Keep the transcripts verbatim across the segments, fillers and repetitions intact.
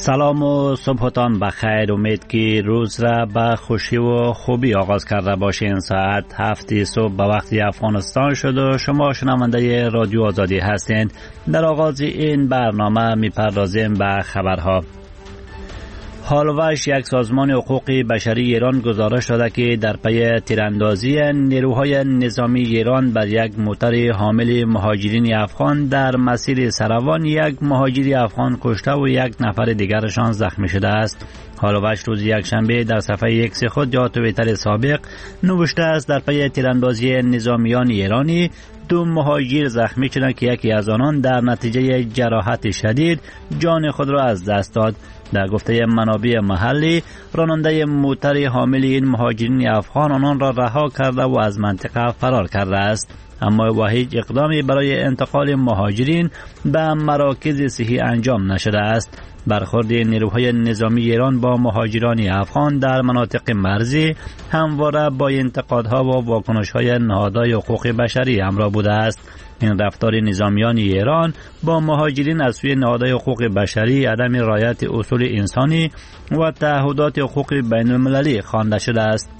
سلام و صبحتان بخیر. امید که روز را به خوشی و خوبی آغاز کرده باشین. ساعت هفت صبح به وقت افغانستان شد و شما شنونده رادیو آزادی هستید. در آغاز این برنامه میپردازیم به خبرها. حالوش یک سازمان حقوق بشری ایران گزارش داده که در پی تیراندازی نیروهای نظامی ایران بر یک موتر حامل مهاجرین افغان در مسیر سروان یک مهاجر افغان کشته و یک نفر دیگرشان زخمی شده است. حالوش روز یکشنبه در صفحه ایکس خود یا توییتر سابق نوشته است در پی تیراندازی نظامیان ایرانی دو مهاجر زخمی شدند که یکی از آنان در نتیجه جراحت شدید جان خود را از دست داد. در گفته منابع محلی راننده موتر حامل این مهاجرین افغان آنان را رها کرده و از منطقه فرار کرده است، اما با هیچ اقدامی برای انتقال مهاجرین به مراکز صحی انجام نشده است. برخورد نیروهای نظامی ایران با مهاجران افغان در مناطق مرزی همواره با انتقادها و واکنش‌های نهادهای حقوق بشری همراه بوده است. این رفتار نظامیان ایران با مهاجرین از سوی نهادهای حقوق بشری عدم رعایت اصول انسانی و تعهدات حقوق بین المللی خوانده شده است.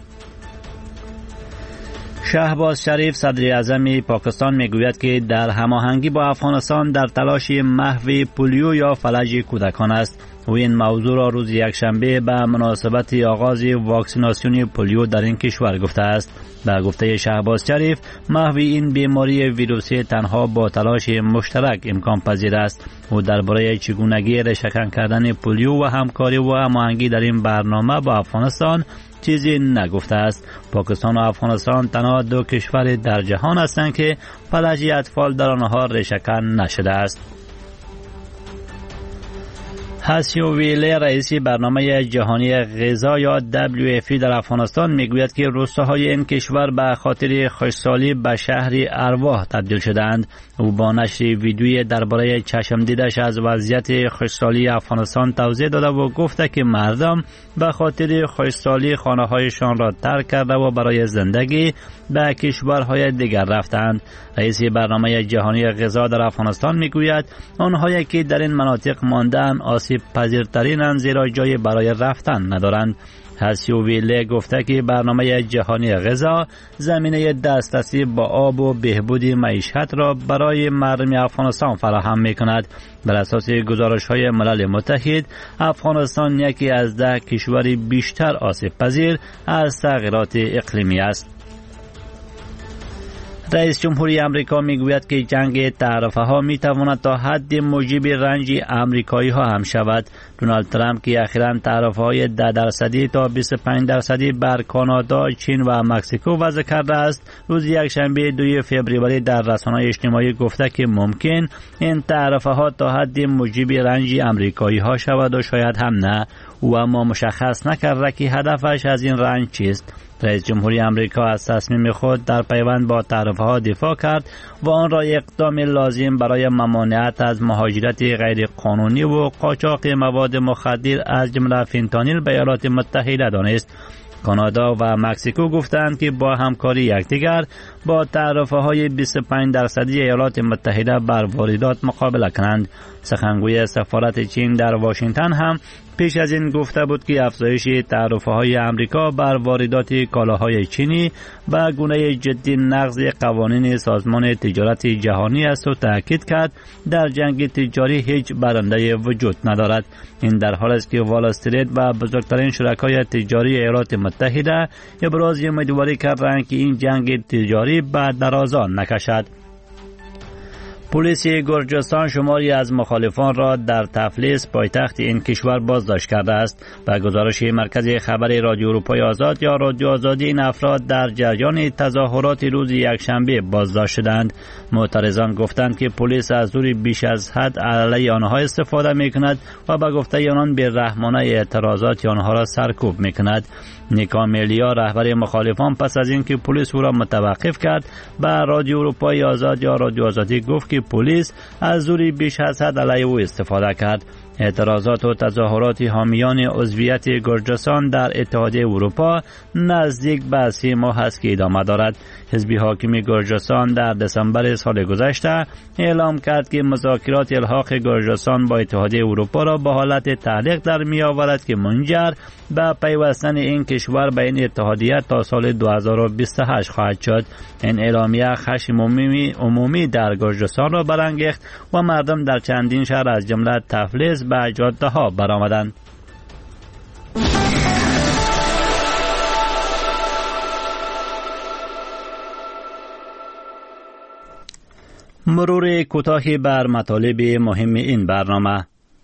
شهباز شریف صدر اعظم پاکستان میگوید که در هماهنگی با افغانستان در تلاش محو پولیو یا فلج کودکان است. و این موضوع را روز یکشنبه به مناسبت آغاز واکسیناسیون پولیو در این کشور گفته است. به گفته شهباز شریف محو این بیماری ویروسی تنها با تلاش مشترک امکان پذیر است. و درباره چگونگی ریشه‌کن کردن پولیو و همکاری و هماهنگی در این برنامه با افغانستان چیزی نگفته است. پاکستان و افغانستان تنها دو کشور در جهان هستند که فلج اطفال در آنها ریشه‌کن نشده است. هاسیو ویلی رئیس برنامه جهانی غذا یا دبلیو اف پی در افغانستان میگوید که روستاهای این کشور به خاطر خشکسالی به شهر ارواح تبدیل شدند. او با نشر ویدیویی درباره چشم دیدش از وضعیت خشکسالی افغانستان توضیح داده و گفته که مردم به خاطر خشکسالی خانه‌هایشان را ترک کرده و برای زندگی به کشورهای دیگر رفتند. رئیس برنامه جهانی غذا در افغانستان میگوید آنهایی که در این مناطق مانده‌اند آسیب پذیرترینند زیرا جای برای رفتن ندارند. هاسیو ویلی گفته که برنامه جهانی غذا زمینه دسترسی با آب و بهبود معیشت را برای مردم افغانستان فراهم می‌کند. بر اساس گزارش‌های ملل متحد افغانستان یکی از ده کشور بیشتر آسیب پذیر از تغییرات اقلیمی است. رئیس جمهوری امریکا میگوید که جنگ تعرفه ها می تواند تا حد موجب رنج امریکایی ها هم شود. دونالد ترامپ که اخیراً تعرفه های ده درصدی تا بیست و پنج درصدی بر کانادا، چین و مکزیکو وضع کرده است، روز یکشنبه دوم فوریه در رسانه‌های اجتماعی گفته که ممکن این تعرفه ها تا حد موجب رنج امریکایی ها شود و شاید هم نه. او اما مشخص نکرده که هدفش از این رنج چیست. رئیس جمهوری امریکا از تصمیم خود در پیوند با تعرفه ها دفاع کرد و آن را اقدام لازم برای ممانعت از مهاجرت غیر قانونی و قاچاق مواد مخدر از جمله فنتانیل به ایالات متحده دانست. کانادا و مکزیکو گفتند که با همکاری یکدیگر با تعرفه های بیست و پنج درصدی ایالات متحده بر واردات مقابله کنند. سخنگوی سفارت چین در واشنگتن هم پیش از این گفته بود که افزایش تعرفه های امریکا بر واردات کالاهای چینی به گونه جدی نقض قوانین سازمان تجارت جهانی است و تاکید کرد در جنگ تجاری هیچ برنده وجود ندارد. این در حالی است که وال استریت و بزرگترین شرکای تجاری ایالات متحده ابراز امیدواری کردند که این جنگ تجاری به درازا نکشد. پلیس گرجستان شماری از مخالفان را در تفلیس پایتخت این کشور بازداشت کرده است. به گزارش مرکز خبر رادیو اروپای آزاد یا رادیو آزادی این افراد در جریان تظاهرات روز یکشنبه بازداشت شدند. معترضان گفتند که پلیس از زور بیش از حد علیه آنها استفاده می‌کند و به گفته آنان بی‌رحمانه اعتراضات آنها را سرکوب می‌کند. نیکا میلیا رهبر مخالفان پس از اینکه پلیس او را متوقف کرد به رادیو اروپای آزاد یا رادیو آزادی گفت که پلیس از زور بیش از حد علیه او استفاده کرد. اعتراضات و تظاهرات حامیان عضویت گرجستان در اتحادیه اروپا نزدیک به سی ماه است که ادامه دارد. حزب حاکم گرجستان در دسامبر سال گذشته اعلام کرد که مذاکرات الحاق گرجستان با اتحادیه اروپا را به حالت تعلیق در می آورد که منجر به پیوستن این کشور به این اتحادیه تا سال دو هزار و بیست و هشت خواهد شد. این اعلامیه خشم عمومی, عمومی در گرجستان را برانگیخت و مردم در چندین شهر از جمله تفلیس به جاده ها برآمدند. مرور کوتاهی بر مطالب مهم این برنامه.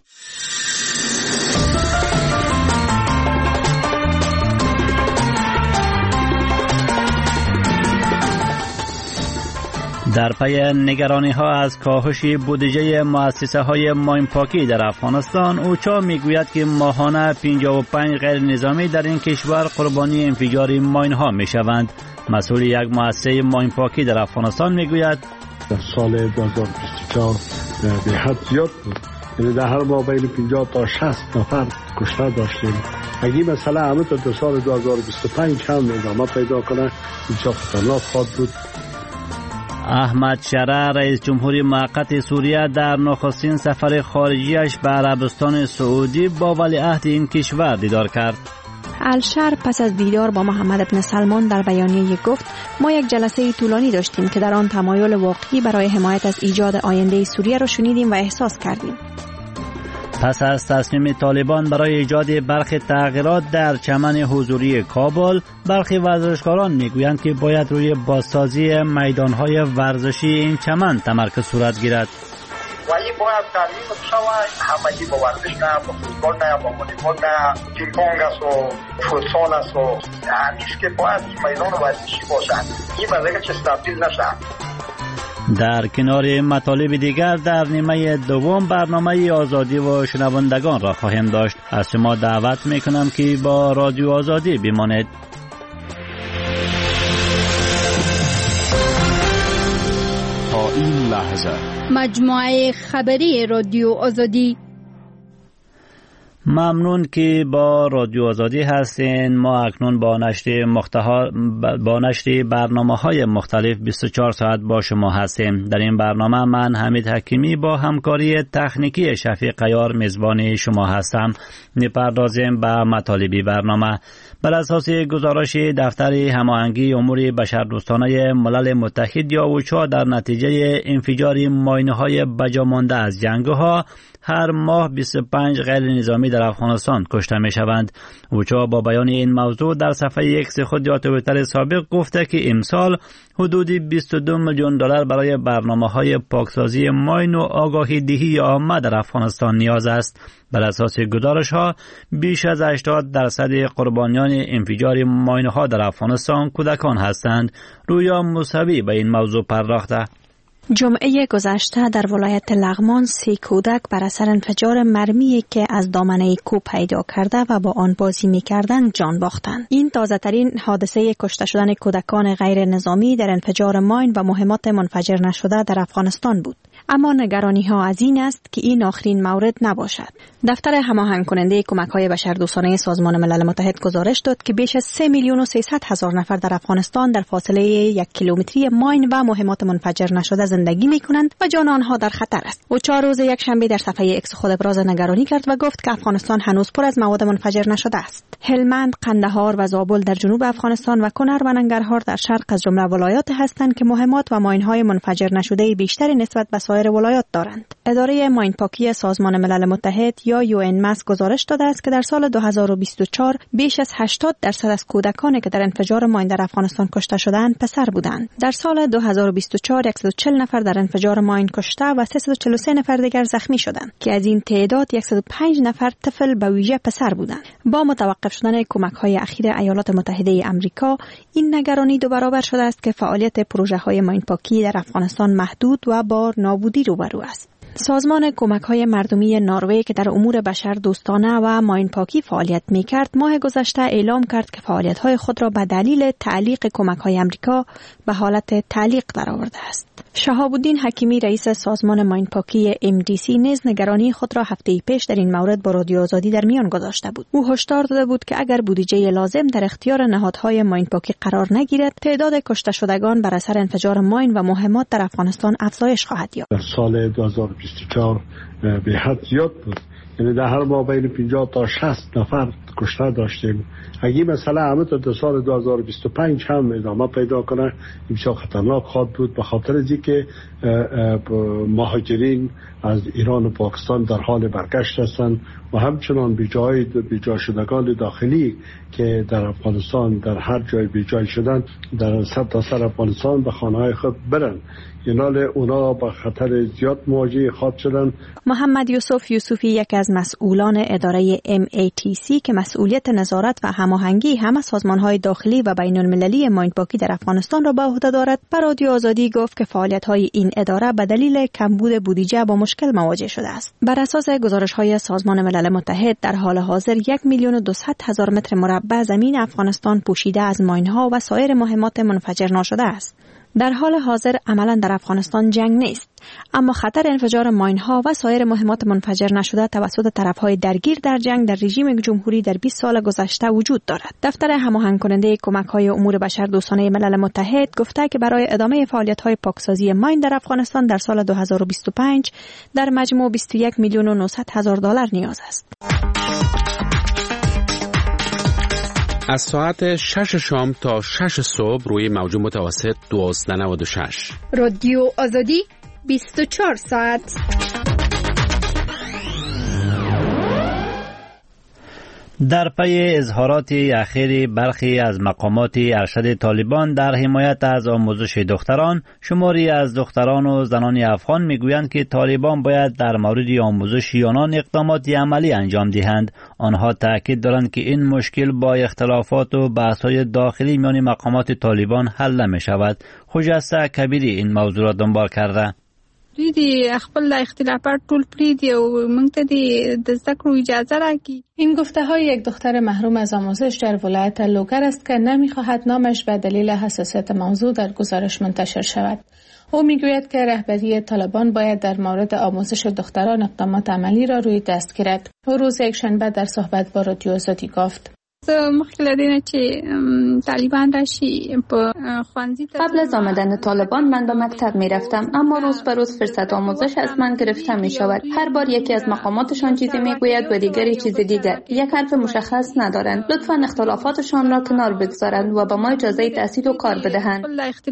در پی نگرانی ها از کاهش بودجه مؤسسه های ماینپاکی در افغانستان، اوچا میگوید که ماهانه پنجاه و پنج غیر نظامی در این کشور قربانی انفجار ماین ها می شوند. مسئول یک مؤسسه ماینپاکی در افغانستان میگوید در سال دو هزار و بیست و چهار به حد زیاد بود، یعنی در هر ماه بین پنجاه تا شصت نفر کشته داشتیم. اگه مثلا همه تا سال دو هزار و بیست و پنج هم ادامه پیدا کنه اینجا خطرناک خواهد بود. احمد شرع رئیس جمهوری موقت سوریه در نخستین سفر خارجیش به عربستان سعودی با ولیعهد این کشور دیدار کرد. الشر پس از دیدار با محمد بن سلمان در بیانیه گفت ما یک جلسه طولانی داشتیم که در آن تمایل واقعی برای حمایت از ایجاد آینده سوریه را شنیدیم و احساس کردیم. پس از تصمیم طالبان برای ایجاد برخی تغییرات در چمن حضوری کابل، برخی ورزشکاران میگویند که باید روی بازسازی میدانهای ورزشی این چمن تمرکز صورت گیرد. و این باید ترمیم شود، همگی با ورزش نه، با فوتبال نه، با والیبال نه، پینگ پونگ است و فوتسال است و همیشه که باید میدان ورزشی باشد. این وضعیت چه تبدیل نشد. در کنار مطالب دیگر در نیمه دوم برنامه آزادی و شنوندگان را خواهیم داشت. از شما دعوت میکنم که با رادیو آزادی بمانید. تا این لحظه مجموعه خبری رادیو آزادی. ممنون که با رادیو آزادی هستین. ما اکنون با نشر مختها... با نشر برنامه‌های مختلف بیست و چهار ساعت با شما هستیم. در این برنامه من حمید حکیمی با همکاری تکنیکی شفیق قیار میزبان شما هستم. میپردازیم به مطالبی برنامه. بر اساس گزارش دفتر هماهنگی امور بشردوستانه ملل متحد یا اوچا، در نتیجه انفجار ماینه‌های بجامانده از جنگ‌ها هر ماه بیست و پنج غیر نظامی در افغانستان کشته می شوند. اوچا با بیان این موضوع در صفحه ایکس خود یا توییتر سابق گفته که امسال حدود بیست و دو میلیون دلار برای برنامه‌های پاکسازی ماین و آگاهی دهی عامه در افغانستان نیاز است. بر اساس گزارش‌ها بیش از هشتاد درصد قربانیان انفجار ماین‌ها در افغانستان کودکان هستند. رویا موسوی به این موضوع پرداخته. جمعه گذشته در ولایت لغمان سه کودک بر اثر انفجار مرمی که از دامنه کوه پیدا کرده و با آن بازی می‌کردند جان باختند. این تازه‌ترین حادثه کشته شدن کودکان غیر نظامی در انفجار ماین و مهمات منفجر نشده در افغانستان بود. اما نگرانی ها از این است که این آخرین مورد نباشد. دفتر هماهنگ کننده کمک‌های بشردوستانه سازمان ملل متحد گزارش داد که بیش از سه میلیون و سیصد هزار نفر در افغانستان در فاصله یک کیلومتری ماین و مهمات منفجر نشده زندگی می‌کنند و جان آنها در خطر است. او چهار روز یک شنبه در صفحه ایکس خود ابراز نگرانی کرد و گفت که افغانستان هنوز پر از مواد منفجر نشده است. هلمند، قندهار و زابل در جنوب افغانستان و کنر و ننگرهار در شرق از جمله ولایات هستند که مهمات و ماین‌های منفجر نشده بیشتری نسبت به سایر ولایات دارند. اداره ماینپاکی سازمان ملل متحد یا یو ان مس گزارش داده است که در سال دو هزار و بیست و چهار بیش از هشتاد درصد از کودکانی که در انفجار ماین در افغانستان کشته شدند پسر بودند. در سال دو هزار و بیست و چهار صد و چهل نفر در انفجار ماین کشته و سیصد و چهل و سه نفر دیگر زخمی شدند که از این تعداد صد و پنج نفر طفل به ویژه پسر بودند. با متوقف شدن کمک‌های اخیر ایالات متحده آمریکا، این نگرانی دو برابر شده است که فعالیت پروژه‌های ماینپاکی در افغانستان محدود و با نابودی روبرو است. سازمان کمک‌های مردمی نروژ که در امور بشر دوستانه و ماین پاکی فعالیت می‌کرد، ماه گذشته اعلام کرد که فعالیت‌های خود را به دلیل تعلیق کمک‌های آمریکا به حالت تعلیق درآورده است. شهاب الدین حکیمی رئیس سازمان ماین پاکی ام دی سی نیز نگرانی خود را هفته پیش در این مورد با رادیو آزادی در میان گذاشته بود. او هشدار داده بود که اگر بودجه لازم در اختیار نهادهای ماین پاکی قرار نگیرد، تعداد کشته شدگان بر اثر انفجار ماین و مهمات در افغانستان افزایش خواهد یافت. در سال دو هزار و بیست و چهار به حد زیاد بود. یعنی در هر ماه بین پنجاه تا شصت نفر کشته داشتیم. اگه مثلا همه تا سال دو هزار و بیست و پنج هم ادامه پیدا کنه، بسیار خطرناک خواهد بود، به خاطر از اینکه مهاجرین از ایران و پاکستان در حال برگشت هستند و همچنان بیجای بیجا شدگان داخلی که در افغانستان در هر جای بیجای شدن در سر تا سر افغانستان به خانه‌های خود برن. اینال اونا با خطر زیاد مواجه خواهد شدن. محمد یوسف یوسفی یک از مسئولان اداره ام ای تی سی که مسئولیت نظارت و هماهنگی همه سازمان‌های داخلی و بین المللی ماین پاکی در افغانستان را به عهده دارد، به رادیو آزادی گفت که فعالیت‌های این اداره به دلیل کمبود بودجه با مشکل مواجه شده است. بر اساس گزارش‌های سازمان ملل متحد در حال حاضر یک میلیون و دویست هزار متر مربع زمین افغانستان پوشیده از ماین‌ها و سایر مهمات منفجر ناشده است. در حال حاضر عملاً در افغانستان جنگ نیست، اما خطر انفجار ماین‌ها و سایر مهمات منفجر نشده توسط طرف‌های درگیر در جنگ در رژیم جمهوری در بیست سال گذشته وجود دارد. دفتر هماهنگ کننده کمک‌های امور بشر دوستانه ملل متحد گفته که برای ادامه فعالیت‌های پاکسازی ماین در افغانستان در سال دو هزار و بیست و پنج در مجموع بیست و یک میلیون و نهصد هزار دلار نیاز است. از ساعت شش شام تا شش صبح روی موج متوسط دوازده نود و شش. رادیو آزادی بیست و چهار ساعت. در پی اظهارات اخیر برخی از مقامات ارشد طالبان در حمایت از آموزش دختران، شماری از دختران و زنان افغان میگویند که طالبان باید در مورد آموزش آنان اقدامات عملی انجام دهند. آنها تاکید دارند که این مشکل با اختلافات و بحث‌های داخلی میان مقامات طالبان حل نمی شود. خجسته کبیری این موضوع را دنبال کرده. دوی دی خپل اختلافات ټول پریدي او موږ ته د زده کړو اجازه راکړي. این گفته های یک دختر محروم از آموزش در ولایت لوگر است که نمیخواهد نامش به دلیل حساسیت موضوع در گزارش منتشر شود. او میگوید که رهبری طالبان باید در مورد آموزش دختران اقدامات عملی را روی دست گیرد. او روز یکشنبه در صحبت با رادیو آزادی گفت: قبل از آمدن طالبان من به مکتب می رفتم، اما روز به روز فرصت آموزش از من گرفته می شود. هر بار یکی از مقاماتشان چیزی می گوید و دیگری چیز دیگر. یک حرف مشخص ندارند. لطفاً اختلافاتشان را کنار بگذارند و به ما اجازه تحصیل و کار بدهند.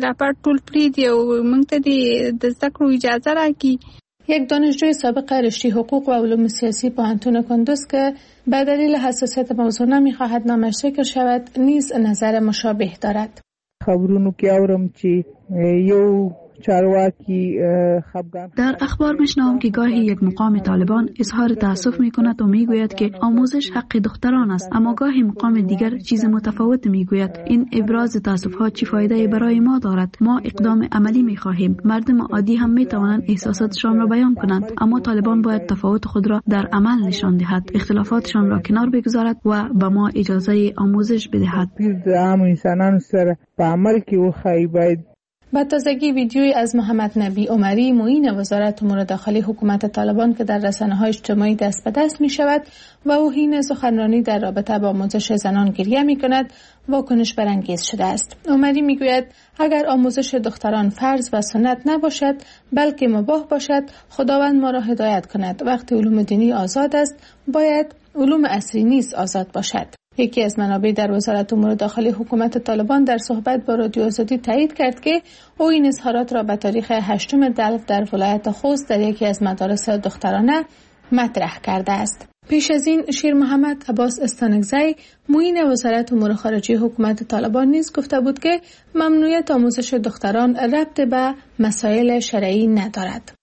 یک دانشجوی سابق رشته حقوق و علوم سیاسی پوهنتون کندوز که به دلیل حساسیت موضوع نمیخواهد نامش ذکر شود نیز نظر مشابه دارد. خبرونو کې اورم چې یو چارواکی خفگان در اخبار میشنوم که گاهی یک مقام طالبان اظهار تأسف میکند و میگوید که آموزش حق دختران است، اما گاهی مقام دیگر چیز متفاوت میگوید. این ابراز تأسف ها چی فایده برای ما دارد؟ ما اقدام عملی میخواهیم. مردم عادی هم میتوانند احساساتشان را بیان کنند، اما طالبان باید تفاوت خود را در عمل نشان دهد، اختلافاتشان را کنار بگذارد و به ما اجازه آموزش بدهد. عام انسانانو سره په عمل کې وخایي. باید با تازگی ویدیویی از محمد نبی عمری معین وزارت امور داخلی حکومت طالبان که در رسانه‌های اجتماعی دست به دست می شود و او حین سخنرانی در رابطه با آموزش زنان گریه می کند واکنش برانگیز شده است. عمری می گوید اگر آموزش دختران فرض و سنت نباشد بلکه مباح باشد، خداوند ما را هدایت کند. وقتی علوم دینی آزاد است باید علوم عصری نیز آزاد باشد. یکی از منابع در وزارت امور داخلی حکومت طالبان در صحبت با رادیو آزادی تایید کرد که او این اظهارات را به تاریخ هشتم دلو در ولایت خوست در یکی از مدارس دخترانه مطرح کرده است. پیش از این شیر محمد عباس استانکزی معین وزارت امور خارجه حکومت طالبان نیز گفته بود که ممنوعیت آموزش دختران ربط به مسائل شرعی ندارد.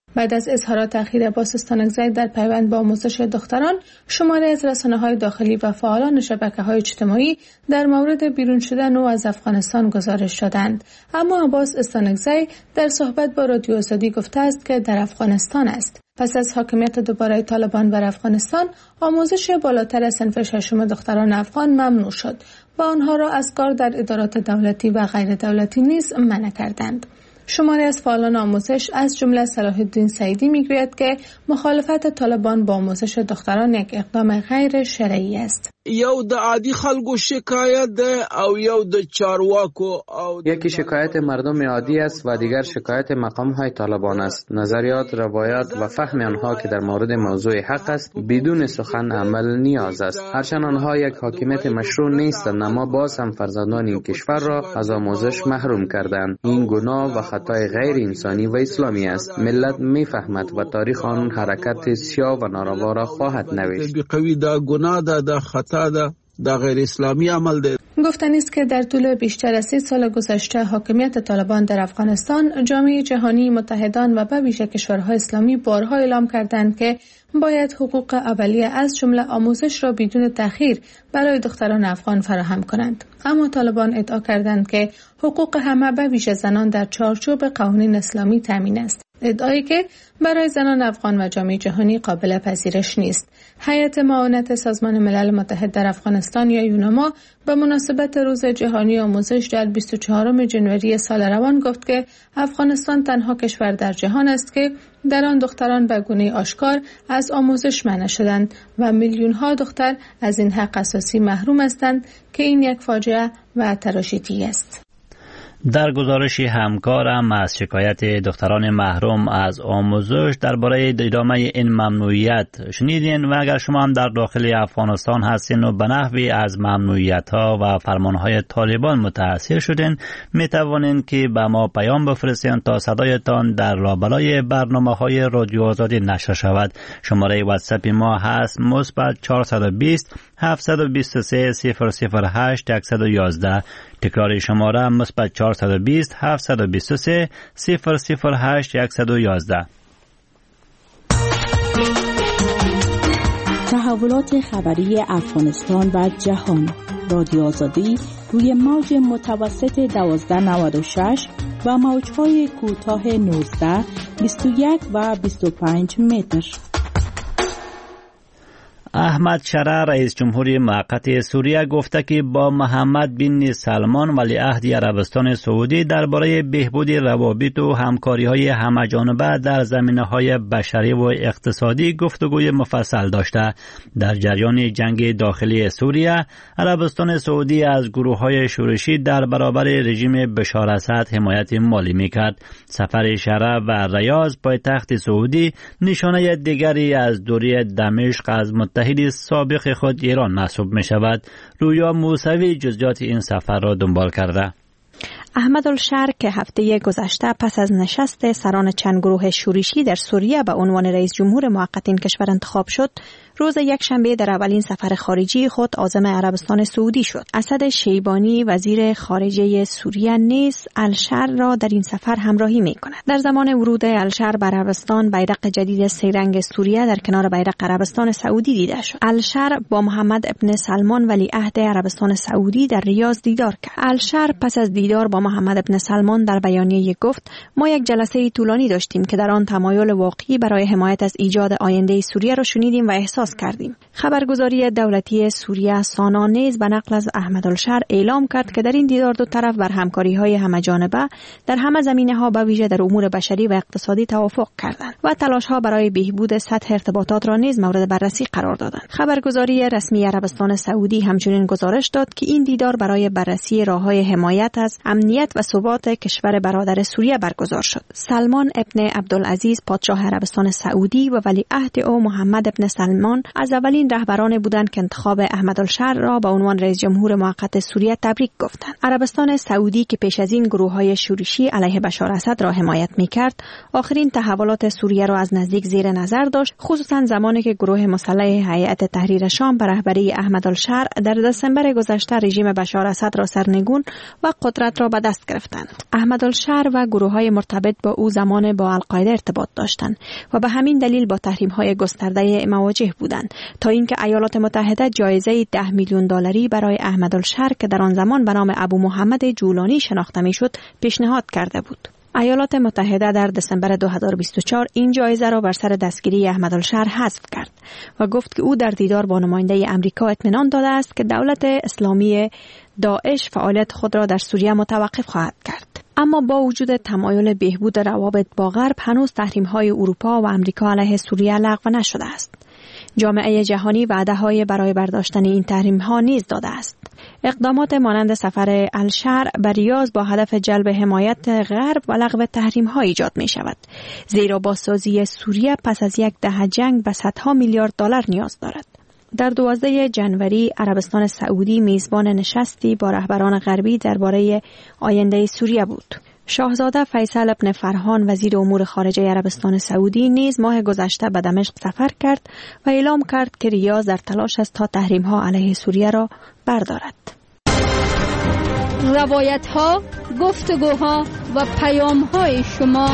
بعد از اظهارات اخیر عباس استانکزی در پیوند با آموزش دختران، شماری از رسانه‌های داخلی و فعالان شبکه‌های اجتماعی در مورد بیرون شدن او از افغانستان گزارش دادند. اما عباس استانکزی در صحبت با رادیو آزادی گفته است که در افغانستان است. پس از حاکمیت دوباره طالبان بر افغانستان، آموزش بالاتر از صنف ششم دختران افغان ممنوع شد و آنها را از کار در ادارات دولتی و غیر دولتی نیز منع کردند. شماری از فعالان آموزش از جمله صلاح الدین سعیدی میگوید که مخالفت طالبان با آموزش دختران یک اقدام غیر شرعی است. یو د عادی خلکو شکایت ده او یو د چارواکو او یکی شکایت مردم عادی است و دیگر شکایت مقام های طالبان است. نظریات، روایات و فهم آنها که در مورد موضوع حق است بدون سخن عمل نیاز است. هرچند آنها یک حاکمیت مشروع نیستند، اما باز هم فرزندان این کشور را از آموزش محروم کردند. این گناه و خطای غیر انسانی و اسلامی است. ملت میفهمد و تاریخ آن حرکت سیاه و ناروا را خواهد نوشت. قوی دا گناه دا دا خطا دا دا غیر اسلامی عمل ده. گفتنی است که در طول بیشتر از سی سال گذشته حاکمیت طالبان در افغانستان، جامعه جهانی، متحدان و به ویژه کشورهای اسلامی بارها اعلام کردند که باید حقوق اولیه از جمله آموزش را بدون تأخیر برای دختران افغان فراهم کنند. اما طالبان ادعا کردند که حقوق همه به ویژه زنان در چارچوب قوانین اسلامی تامین است. ادعایی که برای زنان افغان و جامعه جهانی قابل پذیرش نیست. هیئت معاونت سازمان ملل متحد در افغانستان یا یونما به مناسبت روز جهانی آموزش در بیست و چهارم ژانویه سال روان گفت که افغانستان تنها کشور در جهان است که در آن دختران به گونه آشکار از آموزش منع شدند و میلیون ها دختر از این حق اساسی محروم هستند که این یک فاجعه و تراژدی است. در گزارشی همکارم از شکایت دختران محروم از آموزش درباره ادامه این ممنوعیت شنیدین و اگر شما هم در داخل افغانستان هستین و به نحوی از ممنوعیت ها و فرمان های طالبان متاثر شدین، می توانین که به ما پیام بفرستین تا صدایتان در لابلای برنامه های رادیو آزادی نشر شود. شماره واتساپ ما هست مثبت چهارصد و بیست هفتصد و بیست و سه صفر صفر هشت صد و یازده. تکرار شماره مثبت چهارصد و بیست هفتصد و بیست و سه صفر صفر هشت صد و یازده. تحولات خبری افغانستان و جهان. رادیو آزادی روی موج متوسط دوازده نود و شش و موج‌های کوتاه نوزده، بیست و یک و بیست و پنج متر. احمد شرع رئیس جمهوری موقت سوریه گفته که با محمد بن سلمان ولیعهد عربستان سعودی درباره بهبود روابط و همکاری‌های همه‌جانبه در زمینه‌های بشری و اقتصادی گفتگوی مفصل داشته. در جریان جنگ داخلی سوریه، عربستان سعودی از گروه‌های شورشی در برابر رژیم بشار اسد حمایت مالی می‌کرد. سفر شرع و ریاض پایتخت سعودی نشانه دیگری از دوری دمشق از متحد سابق خود ایران محسوب می شود. رویا موسوی جزئیات این سفر را دنبال کرده. احمد الشر که هفته گذشته پس از نشست سران چند گروه شورشی در سوریه به عنوان رئیس جمهور موقت این کشور انتخاب شد، روز یک شنبه در اولین سفر خارجی خود عازم عربستان سعودی شد. اسد شیبانی وزیر خارجه سوریه نیز الشر را در این سفر همراهی می کند. در زمان ورود الشر به عربستان، بیرق جدید سه رنگ سوریه در کنار بیرق عربستان سعودی دیده شد. الشر با محمد ابن سلمان ولیعهد عربستان سعودی در ریاض دیدار کرد. الشر پس از دیدار با محمد ابن سلمان در بیانیه گفت: ما یک جلسه طولانی داشتیم که در آن تمایل واقعی برای حمایت از ایجاد آینده سوریه را شنیدیم و احساس کردیم. خبرگزاری دولتی سوریه سانا نیز به نقل از احمد الشر اعلام کرد که در این دیدار دو طرف بر همکاری‌های همه‌جانبه در همه زمینه‌ها به ویژه در امور بشری و اقتصادی توافق کردند و تلاش‌ها برای بهبود سطح ارتباطات را نیز مورد بررسی قرار دادند. خبرگزاری رسمی عربستان سعودی همچنین گزارش داد که این دیدار برای بررسی راه‌های حمایت از امنیت و ثبات کشور برادر سوریه برگزار شد. سلمان ابن عبدالعزیز پادشاه عربستان سعودی و ولیعهد او محمد ابن سلمان از اولین رهبران بودند که انتخاب احمد الشر را به عنوان رئیس جمهور موقت سوریه تبریک گفتند. عربستان سعودی که پیش از این گروه‌های شورشی علیه بشار اسد را حمایت می‌کرد، آخرین تحولات سوریه را از نزدیک زیر نظر داشت، خصوصا زمانی که گروه مسلح هیئت تحریر شام به رهبری احمد الشر در دسامبر گذشته رژیم بشار اسد را سرنگون و قدرت را به به دست گرفتند. احمدالشهر و گروه های مرتبط با او زمان با القاعده ارتباط داشتند و به همین دلیل با تحریم های گسترده مواجه بودند تا اینکه ایالات متحده جایزه ده میلیون دلاری برای احمدالشهر که در آن زمان به نام ابو محمد جولانی شناخته میشد پیشنهاد کرده بود. ایالات متحده در دسامبر دو هزار و بیست و چهار این جایزه را بر سر دستگیری احمدالشهر حذف کرد و گفت که او در دیدار با نماینده امریکا اطمینان داده است که دولت اسلامی داعش فعالیت خود را در سوریه متوقف خواهد کرد. اما با وجود تمایل بهبود روابط با غرب هنوز تحریم‌های اروپا و امریکا علیه سوریه لغو نشده است. جامعه جهانی وعده‌های برای برداشتن این تحریم‌ها نیز داده است. اقدامات مانند سفر الشهر به ریاض با هدف جلب حمایت غرب و لغو تحریم‌ها ایجاد می‌شود، زیرا بازسازی سوریه پس از یک دهه جنگ به صدها میلیارد دلار نیاز دارد. در دوازدهم ژانویه عربستان سعودی میزبان نشستی با رهبران غربی درباره آینده سوریه بود. شاهزاده فیصل ابن فرهان وزیر امور خارجه عربستان سعودی نیز ماه گذشته به دمشق سفر کرد و اعلام کرد که ریاض در تلاش است تا تحریم‌ها علیه سوریه را بردارد. روایت‌ها، گفتگوها و پیام‌های شما.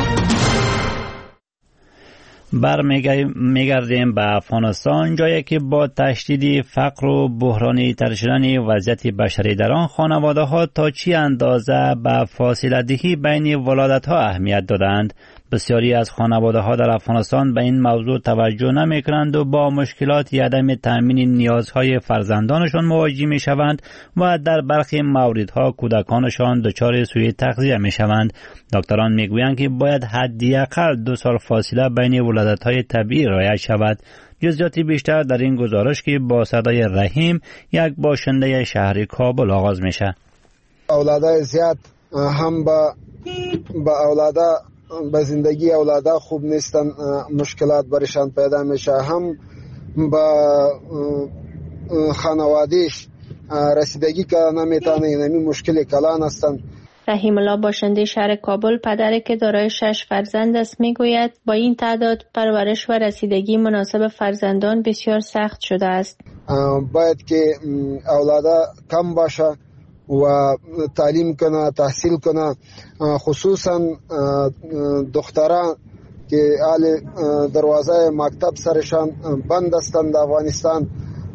برمیگردیم به افغانستان، جایی که با تشدید فقر و بحرانی تر شدن وضعیت بشری در آن خانواده ها تا چی اندازه به فاصله دهی بین ولادت ها اهمیت دادند. بسیاری از خانواده ها در افغانستان به این موضوع توجه نمی کنند و با مشکلات عدم تامین نیازهای فرزندانشان مواجه می شوند و در برخی موردها کودکانشان دچار سوء تغذیه می شوند. دکتران می گویند که باید حداقل دو سال فاصله بین ولادت های طبیعی رعایت شود. جزئیات بیشتر در این گزارش که با صدای رحیم، یک باشنده شهر کابل آغاز می شود. اولادای زیاد هم با با اولادا به زندگی اولادا خوب نیستن، مشکلات برشان پیدا میشه، هم با خانوادهش رسیدگی که نمیتونه، اینمی مشکل کلان هستن. رحیم الله باشنده شهر کابل، پدری که دارای شش فرزند است، میگوید با این تعداد پرورش و رسیدگی مناسب فرزندان بسیار سخت شده است. باید که اولادا کم باشه و تعلیم کنه، تحصیل کنه، خصوصا دختران که اهل دروازه مکتب سرشان بند هستند در افغانستان،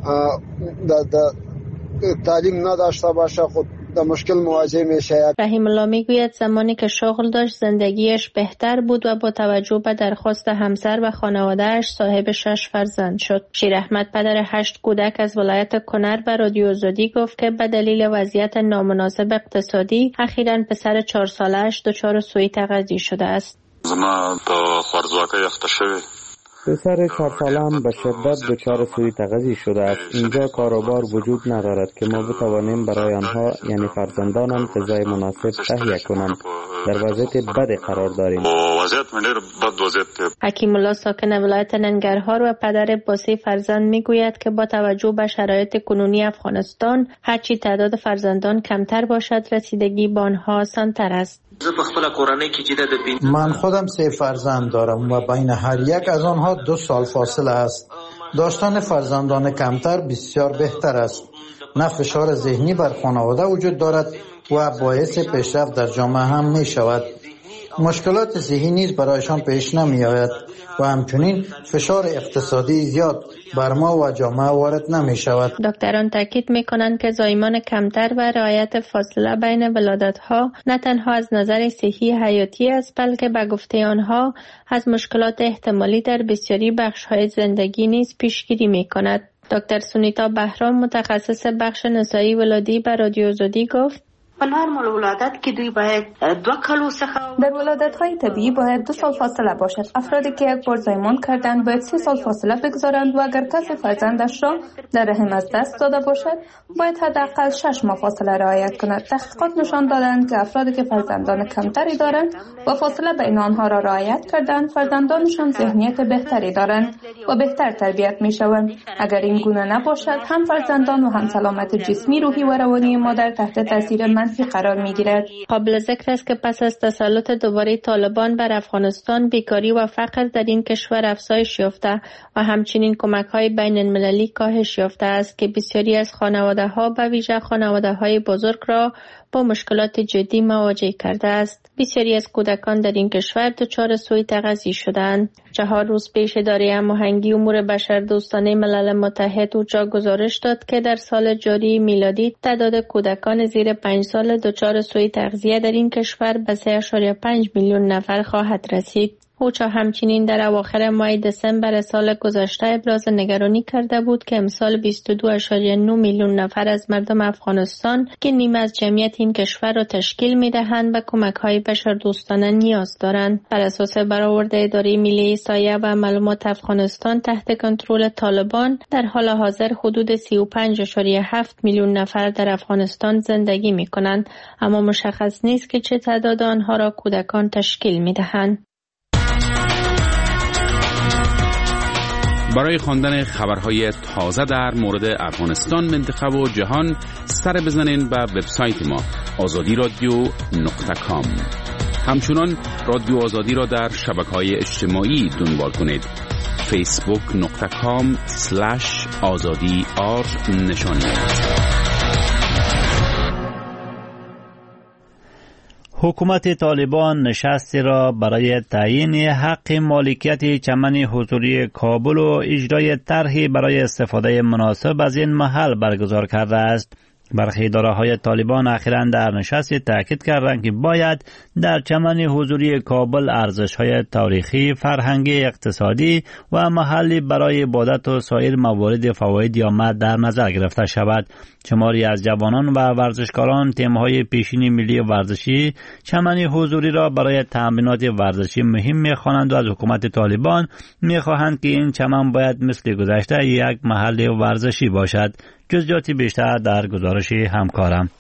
تعلیم نداشته باشه خود در مشکل مواجه میشه. رحیم الله میگوید زمانی که شغل داشت زندگیش بهتر بود و با توجه به درخواست همسر و خانواده‌اش صاحب شش فرزند شد. شیر احمد پدر هشت کودک از ولایت کنر به رادیو آزادی گفت که به دلیل وضعیت نامناسب اقتصادی اخیراً پسر چهار ساله‌اش دچار سوء تغذیه شده است. زما د خوارزواکۍ اخته شوی پسر چهار سالم به شدت دچار سوء تغذیه شده است. اینجا کاروبار وجود ندارد که ما بتوانیم برای آنها یعنی فرزندانم غذای مناسب تهیه کنند. در وضعیت بد قرار داریم. حکیم الله ساکن ولایت ننگرهار و پدر با سه فرزند میگوید که با توجه به شرایط کنونی افغانستان هرچی تعداد فرزندان کمتر باشد رسیدگی به آنها آسان‌تر است. من خودم سه فرزند دارم و بین هر یک از آنها دو سال فاصله است. داشتن فرزندان کمتر بسیار بهتر است. نه فشار ذهنی بر خانواده وجود دارد و باعث پیشرفت در جامعه هم می شود. مشکلات ذهنی نیز برایشان پیش نمی آید و همچنین فشار اقتصادی زیاد بر ما و جامعه وارد نمی شود. دکتران تاکید می کنند که زایمان کمتر و رعایت فاصله بین ولادت‌ها نه تنها از نظر صحی حیاتی است بلکه به گفته آنها از مشکلات احتمالی در بسیاری بخش‌های زندگی نیز پیشگیری می کند. دکتر سونیتا بهرام متخصص بخش نسایی ولادی به رادیو آزادی گفت په نورمال ولادت کې دوی باید دو کالو څخه در ولادت‌های طبیعی باید دو سال فاصله باشد. افرادی که یک بار زایمان کردند باید سه سال فاصله بگذارند و اگر کسی فرزندش را در رحم از دست داده باشد باید حداقل شش ماه فاصله رعایت کند. تحقیقات نشان دادند که افرادی که فرزندان کمتری دارند و فاصله بین آنها را رعایت کردند فرزندانشان ذهنیت بهتری دارند و بهتر تربیت می‌شوند. اگر این گونه نباشد هم فرزندان و هم سلامت جسمی، روحی و روانی مادر تحت تاثیر من قرار می‌گیرد. قابل ذکر است که پس از تسلط دوباره طالبان بر افغانستان بیکاری و فقر در این کشور افزایش یافته و همچنین کمک‌های بین‌المللی کاهش یافته است که بسیاری از خانواده‌ها به ویژه خانواده‌های بزرگ را با مشکلات جدی مواجه کرده است. بسیاری از کودکان در این کشور دچار سوء تغذیه شدند. چهار روز پیش اداره هماهنگی امور بشردوستانه ملل متحد اوچا گزارش داد که در سال جاری میلادی تعداد کودکان زیر پنج سال دچار سوء تغذیه در این کشور به سه و پنج میلیون نفر خواهد رسید. اوچا همچنین در اواخر ماه دسامبر سال گذشته ابراز نگرانی کرده بود که امسال بیست و دو و نه میلیون نفر از مردم افغانستان که نیمه از جمعیت این کشور را تشکیل می‌دهند به کمک‌های بشردوستانه نیاز دارند. بر اساس برآورد اداره ملی احصایه و معلومات افغانستان تحت کنترل طالبان در حال حاضر حدود سی و پنج و هفت میلیون نفر در افغانستان زندگی می‌کنند، اما مشخص نیست که چه تعداد آنها را کودکان تشکیل می‌دهند. برای خواندن خبرهای تازه در مورد افغانستان، منطقه و جهان سر بزنین به وبسایت ما آزادی رادیو نقطه کام. همچنان رادیو آزادی را در شبکه‌های اجتماعی دنبال کنید. فیسبوک نقطه کام سلش آزادی آر نشانی. حکومت طالبان نشستی را برای تعیین حق مالکیت چمن حضوری کابل و اجرای طرحی برای استفاده مناسب از این محل برگزار کرده است. برخی اداره‌های طالبان اخیراً در نشستی تاکید کردند که باید در چمن حضوری کابل ارزش‌های تاریخی، فرهنگی، اقتصادی و محلی برای عبادت و سایر موارد فواید آمد در نظر گرفته شود. شماری از جوانان و ورزشکاران تیم‌های پیشین ملی ورزشی چمن حضوری را برای تمرینات ورزشی مهم می‌خوانند و از حکومت طالبان می‌خواهند که این چمن باید مثل گذشته یک محل ورزشی باشد. جزئیات بیشتر در گزارش همکارم.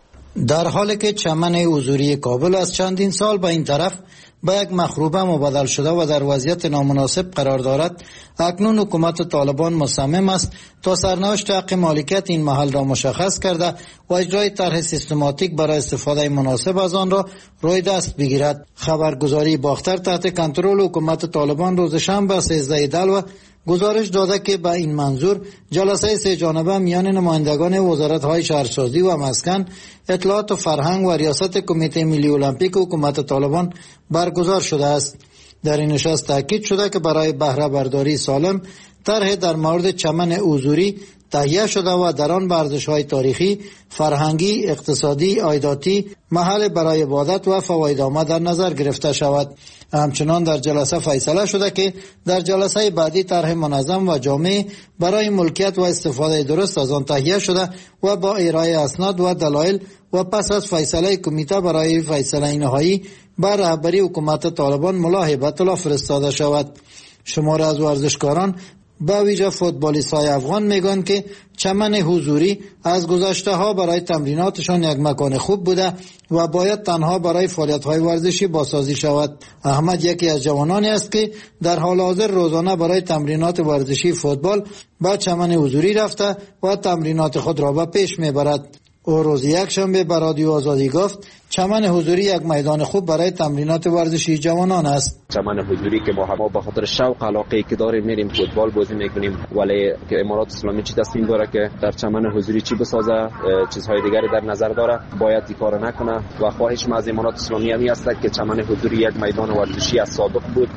در حالی که چمن حضوری کابل از چندین سال به این طرف به یک مخروبه مبدل شده و در وضعیت نامناسب قرار دارد، اکنون حکومت طالبان مصمم است تا سرنوشت حق مالکیت این محل را مشخص کرده و اجرای طرح سیستماتیک برای استفاده مناسب از آن را روی دست بگیرد. خبرگزاری باختر تحت کنترل حکومت طالبان روز شنبه سیزده دلو گزارش داده که به این منظور جلسه سه جانبه میان نمایندگان وزارت‌های شهرسازی و مسکن، اطلاعات و فرهنگ و ریاست کمیته ملی المپیک حکومت طالبان برگزار شده است. در این نشست تاکید شده که برای بهره برداری سالم طرح در مورد چمن حضوری تهیه شده و در آن ارزش‌های تاریخی، فرهنگی، اقتصادی، عایداتی، محل برای عبادت و فوایدآمد در نظر گرفته شود. همچنان در جلسه فیصله شده که در جلسه بعدی طرح منظم و جامع برای ملکیت و استفاده درست از آن تهیه شده و با ارائه اسناد و دلایل و پس از فیصله کمیته برای فیصله نهایی بر رهبری حکومت طالبان ملاحظه به اطلاع فرستاده شود. شمار از ورزشکاران با ویژه فوتبالیست‌های افغان میگن که چمن حضوری از گذشته ها برای تمریناتشان یک مکان خوب بوده و باید تنها برای فعالیت‌های ورزشی بازسازی شود. احمد یکی از جوانانی است که در حال حاضر روزانه برای تمرینات ورزشی فوتبال به چمن حضوری رفته و تمرینات خود را به پیش میبرد. او روز یک شنبه به رادیو آزادی گفت چمن حضوری یک میدان خوب برای تمرینات ورزشی جوانان است. چمن حضوری که ما هم به خاطر شوق علاقه که داریم میریم فوتبال بازی میکنیم، ولی که امارات اسلامی چی تصمیم داره که در چمن حضوری چی بسازه، چیزهای دیگری در نظر داره، باید این کارو نکنه و خواهش ما از امارات اسلامی همی است که چمن حضوری یک میدان ورزشی از سابق بود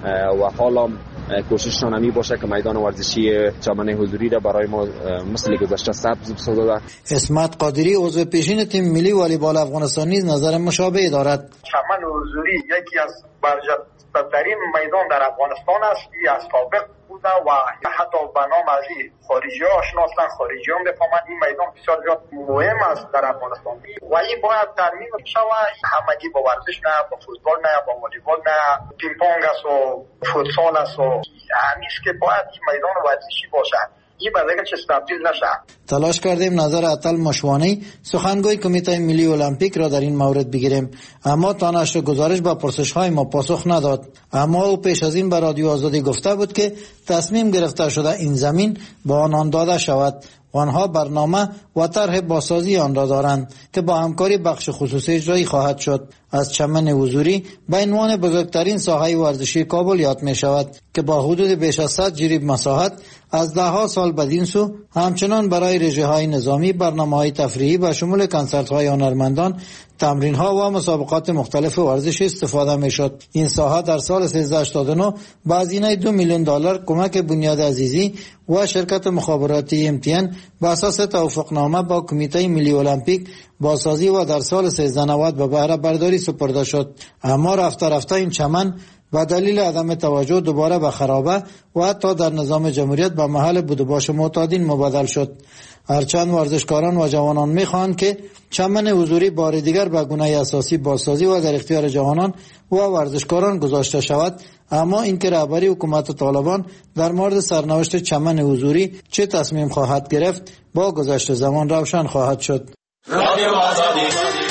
و حالا کوشششان همی باشه که میدان ورزشی چمن حضوری را برای ما مثل گذشته سبز بسازه. اسمت قادری عضو پیشین تیم ملی والیبال افغانستانی نظر مشابه دارد. چمن حضوری یکی از برجسته‌ترین میدان در افغانستان است که از سابق بوده و حتی به نام از خارجی ها آشناستن، خارجی هم بفهمند این میدان بسیار زیاد مهم است در افغانستان و این باید ترمیم شود. همگی با ورزش نه، با فوتبال نه، با والیبال نه، پینگ پونگ است و فوتسال است و همیشه که باید این میدان ورزشی باشد. این برای چه تبدیل نشه. تلاش کردیم نظر عطل مشوانی سخنگوی کمیته ملی المپیک را در این مورد بگیریم، اما تا نشر گزارش به پرسش‌های ما پاسخ نداد. اما او پیش از این به رادیو آزادی گفته بود که تصمیم گرفته شده این زمین به آنان داده شود و آنها برنامه و طرح بازسازی آن را دارند که با همکاری بخش خصوصی اجرایی خواهد شد. از چمن حضوری به عنوان بزرگترین ساحه ورزشی کابل یاد می شود که با حدود بیش از صد جریب مساحت از ده ها سال بدین سو همچنان برای رژه های نظامی برنامه های تفریحی به شمول کنسرت های هنرمندان، تمرین ها و مسابقات مختلف ورزشی استفاده می شد. این ساحه در سال سیزده هشتاد و نه با هزینه دو میلیون دلار کمک بنیاد عزیزی و شرکت مخابراتی ام تی ان به اساس توافقنامه با کمیته ملی المپیک بازسازی و در سال سیزده نود به بهره برداری سپرده شد. اما رفته رفته این چمن و دلیل عدم توجه دوباره به خرابه و حتی در نظام جمهوریت به محل بود و باش معتادین مبادل شد. هرچند ورزشکاران و جوانان میخواهند که چمن حضوری بار دیگر به گونه اساسی بازسازی و در اختیار جوانان و ورزشکاران گذاشته شود، اما اینکه رهبری حکومت طالبان در مورد سرنوشت چمن حضوری چه تصمیم خواهد گرفت با گذشت زمان روشن خواهد شد. رادیو آزادی